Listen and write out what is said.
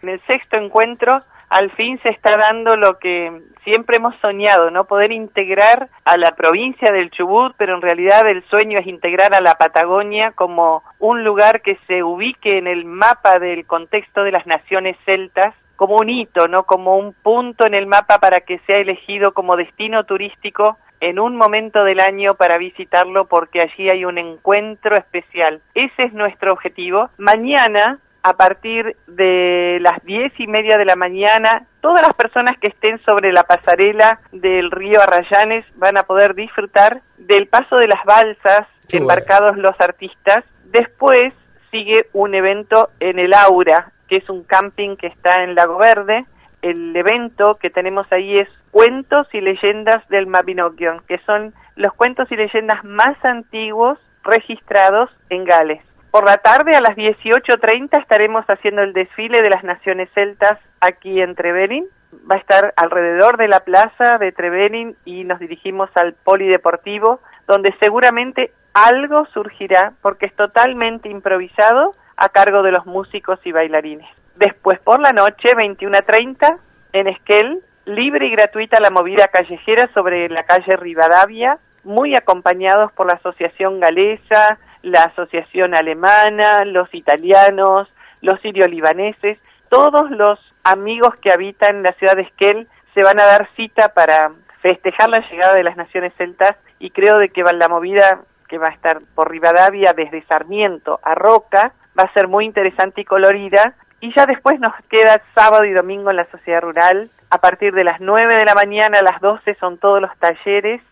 En el sexto encuentro, al fin se está dando lo que siempre hemos soñado, ¿no? Poder integrar a la provincia del Chubut, pero en realidad el sueño es integrar a la Patagonia como un lugar que se ubique en el mapa del contexto de las naciones celtas, como un hito, ¿no? Como un punto en el mapa para que sea elegido como destino turístico en un momento del año para visitarlo, porque allí hay un encuentro especial. Ese es nuestro objetivo. Mañana, a partir de las 10:30 de la mañana, todas las personas que estén sobre la pasarela del río Arrayanes van a poder disfrutar del paso de las balsas, embarcados los artistas. Después sigue un evento en el Aura, que es un camping que está en Lago Verde. El evento que tenemos ahí es Cuentos y Leyendas del Mabinogion, que son los cuentos y leyendas más antiguos registrados en Gales. Por la tarde, a las 18:30, estaremos haciendo el desfile de las naciones celtas aquí en Trevelin. Va a estar alrededor de la plaza de Trevelin y nos dirigimos al polideportivo, donde seguramente algo surgirá, porque es totalmente improvisado, a cargo de los músicos y bailarines. Después, por la noche, 21:30, en Esquel, libre y gratuita la movida callejera sobre la calle Rivadavia, muy acompañados por la Asociación Galesa, la Asociación Alemana, los italianos, los sirio-libaneses. Todos los amigos que habitan en la ciudad de Esquel se van a dar cita para festejar la llegada de las naciones celtas, y creo de que la movida que va a estar por Rivadavia desde Sarmiento a Roca va a ser muy interesante y colorida. Y ya después nos queda sábado y domingo en la sociedad rural. A partir de las 9 de la mañana a las 12 son todos los talleres